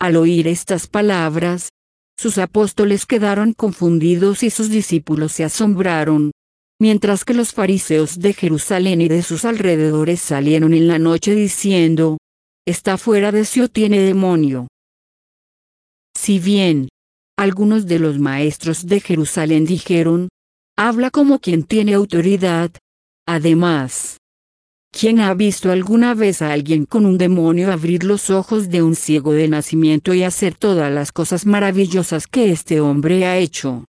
Al oír estas palabras, sus apóstoles quedaron confundidos y sus discípulos se asombraron, mientras que los fariseos de Jerusalén y de sus alrededores salieron en la noche diciendo: «Está fuera de sí o tiene demonio». Si bien algunos de los maestros de Jerusalén dijeron: «Habla como quien tiene autoridad». Además, ¿quién ha visto alguna vez a alguien con un demonio abrir los ojos de un ciego de nacimiento y hacer todas las cosas maravillosas que este hombre ha hecho?